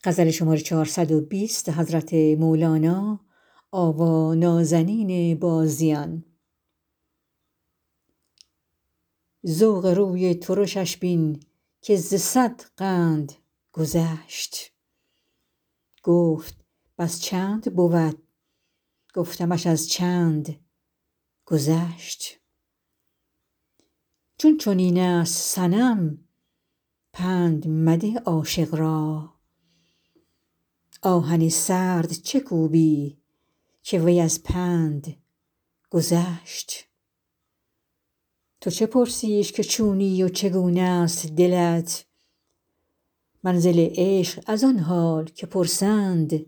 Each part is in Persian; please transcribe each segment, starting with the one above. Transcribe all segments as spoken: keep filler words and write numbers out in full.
ذوق روی ترشش بین که ز صد قند گذشت گفت بس چند بود گفتمش از چند گذشت چون چنین است صنم پند مده عاشق را آهن سرد چه کوبی که وی از پند گذشت تو چه پرسیش که چونی و چگونه ست دلت منزل عشق از آن حال که پرسند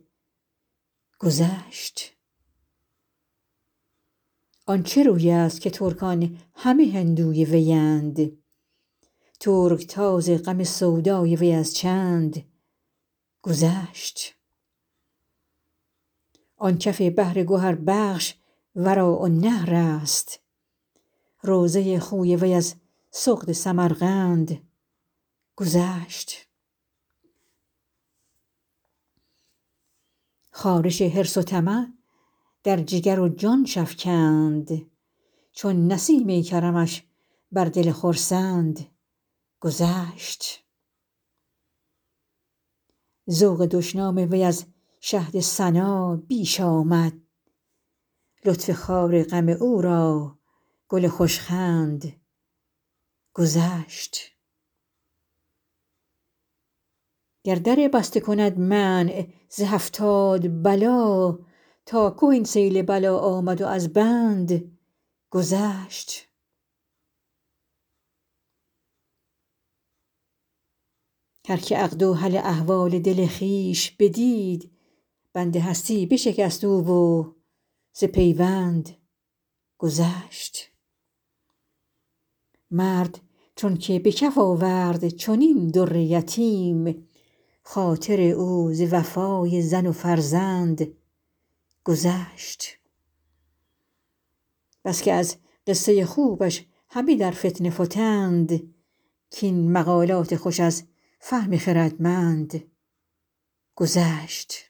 گذشت آن چه روی است که ترکان همه هندوی ویند ترکتاز غم سودای وی از چند گذشت آن کف بحر گهربخش وراءالنهر است روضه خوی وی از سغد سمرقند گذشت خارش حرص و طمع در جگر و جانش افکند چون نسیم کرمش بر دل خرسند گذشت ذوق دشنام وی از شهد ثنا بیش آمد لطف خار غم او را گل خوش خند گذشت گر در بسته کند منع ز هفتاد بلا تا که این سیل بلا آمد و از بند گذشت هر که عقد و حل احوال دل خویش بدید بند هستی بشکست او و ز پیوند گذشت مرد چونک به کف آورد چنین در یتیم خاطر او ز وفای زن و فرزند گذشت بس که از قصه خوبش همه در فتنه فتند کاین مقالات خوش از فهم خردمند گذشت